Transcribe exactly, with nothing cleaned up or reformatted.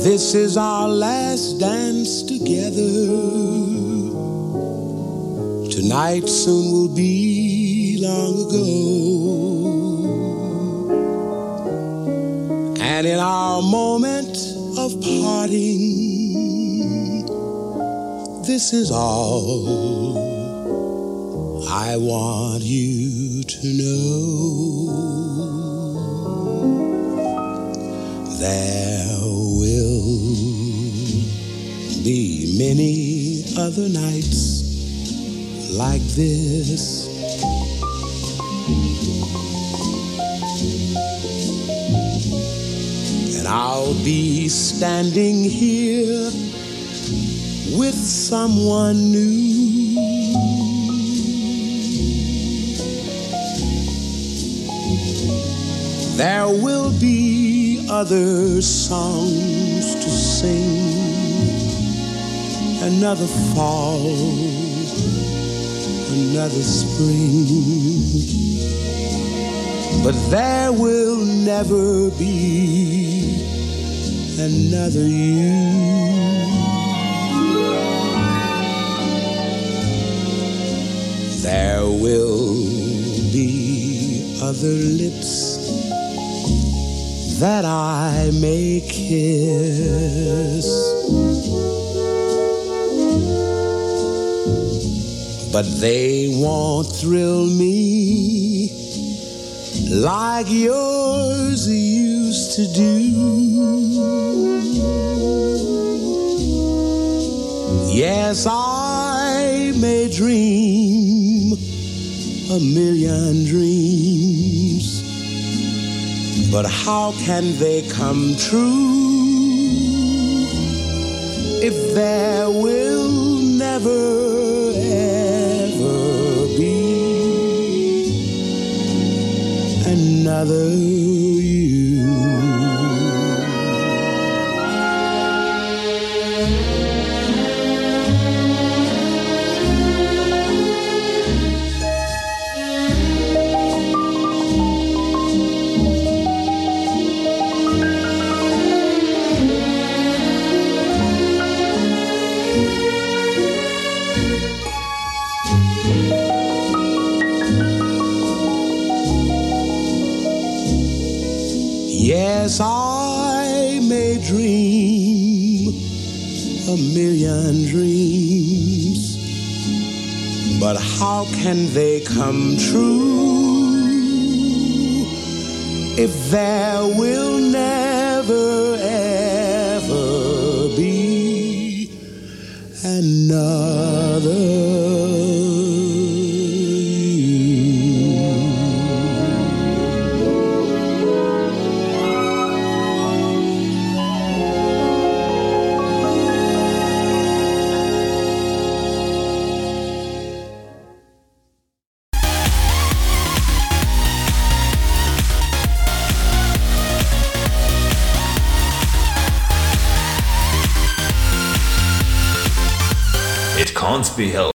This is our last dance together. Tonight soon will be long ago. And in our moment of parting, this is all I want you to know. There will be many other nights like this. And I'll be standing here with someone new. There will be other songs to sing, another fall, another spring, but there will never be another you. There will be other lips that I may kiss, but they won't thrill me like yours used to do. Yes, I may dream a million dreams, but how can they come true if there will never, ever be another you? Yes, I may dream a million dreams, but how can they come true if there will never, ever be another? Can't be helped.